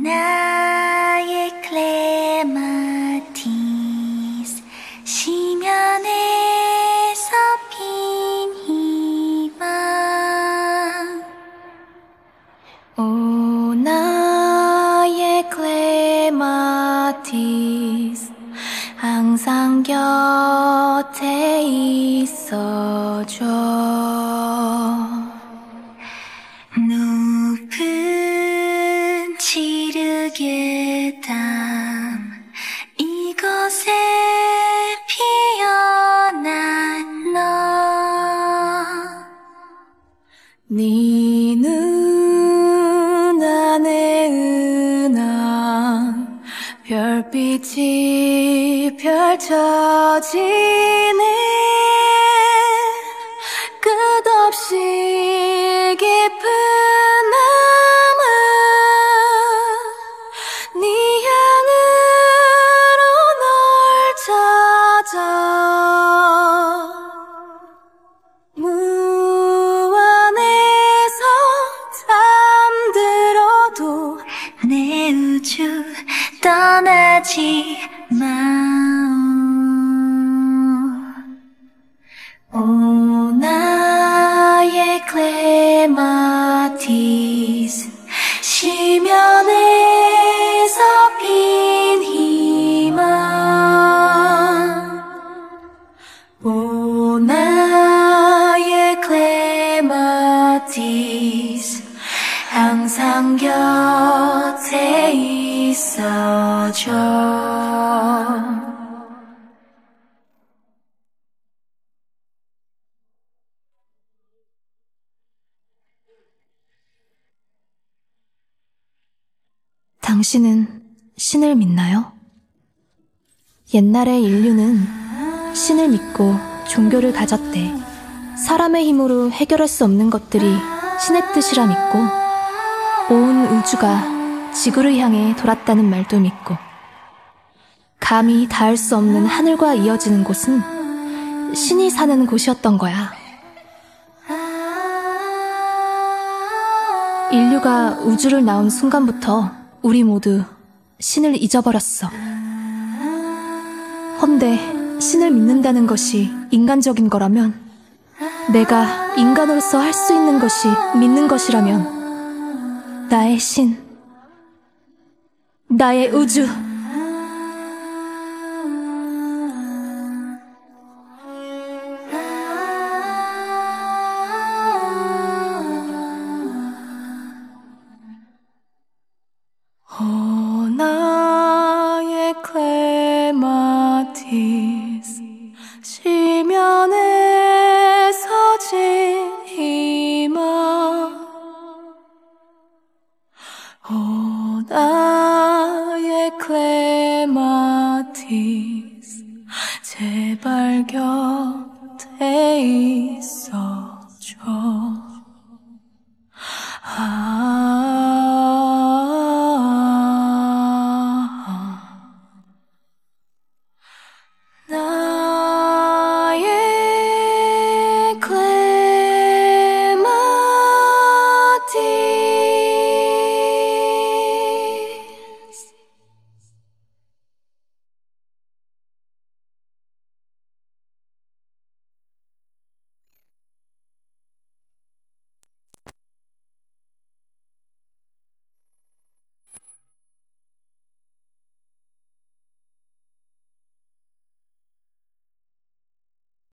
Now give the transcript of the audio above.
나의 클레마티스 시면에서 핀 희망 오 나의 클레마티스 항상 곁에 있어줘 높은 지르게 담 이곳에 피어난 너 네 눈 안에 은한 별빛이 펼쳐지네 끝없이 깊은 나무 네 향으로 널 찾아 무안에서 잠들어도 내 우주 떠나지 마 오 나의 클레마티스 시면에서 핀 희망 오 나의 클레마티스 항상 곁에 있어줘 당신은 신을 믿나요? 옛날의 인류는 신을 믿고 종교를 가졌대. 사람의 힘으로 해결할 수 없는 것들이 신의 뜻이라 믿고 온 우주가 지구를 향해 돌았다는 말도 믿고 감히 닿을 수 없는 하늘과 이어지는 곳은 신이 사는 곳이었던 거야. 인류가 우주를 나온 순간부터 우리 모두 신을 잊어버렸어. 헌데 신을 믿는다는 것이 인간적인 거라면 내가 인간으로서 할 수 있는 것이 믿는 것이라면 나의 신, 나의 우주 오 나의 클레마티스 시면에서 진 희망 오